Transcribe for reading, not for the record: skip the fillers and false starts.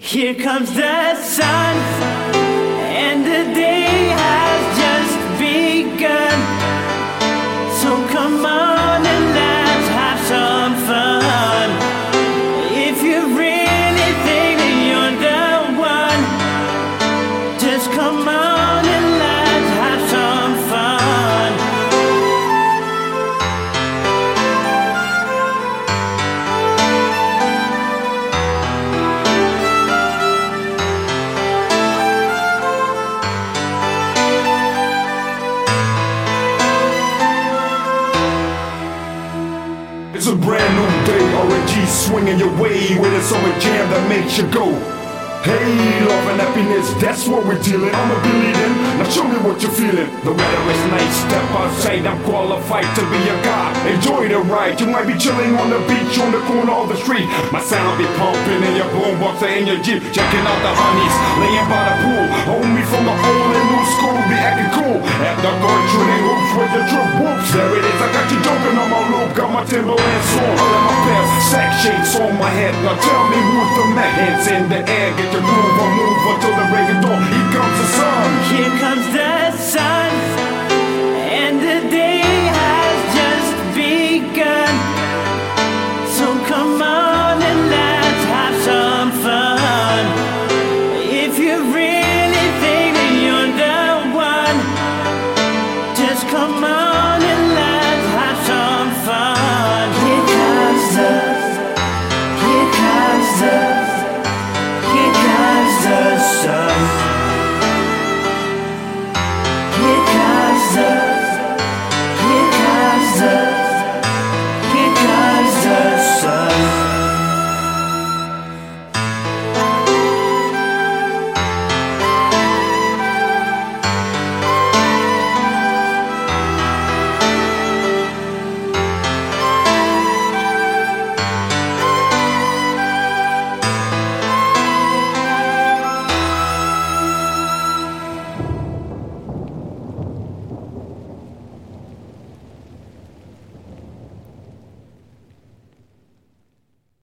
Here comes the sun, and the day has just begun. So come on and let's have some fun. If you really think that you're the one, just come on and let's have some fun. It's a brand new day, RNG swinging your way with a summer jam that makes you go. Hey, love and happiness, that's what we're dealing. I'm a believing, now show me what you're feeling. The weather is nice, step outside, I'm qualified to be a god. Enjoy the ride, you might be chilling on the beach, on the corner of the street. My sound be pumping in your boombox or in your Jeep. Checking out the honeys, laying by the pool. Hold me from the old and new school, be acting cool. After going through the hoops with the trip whoops. There it is, I got you joking on my loop, got my Timberlands on. All in my pants, sack shades on my head. Now tell me who's the man. Hands in the air, get your groove on, move until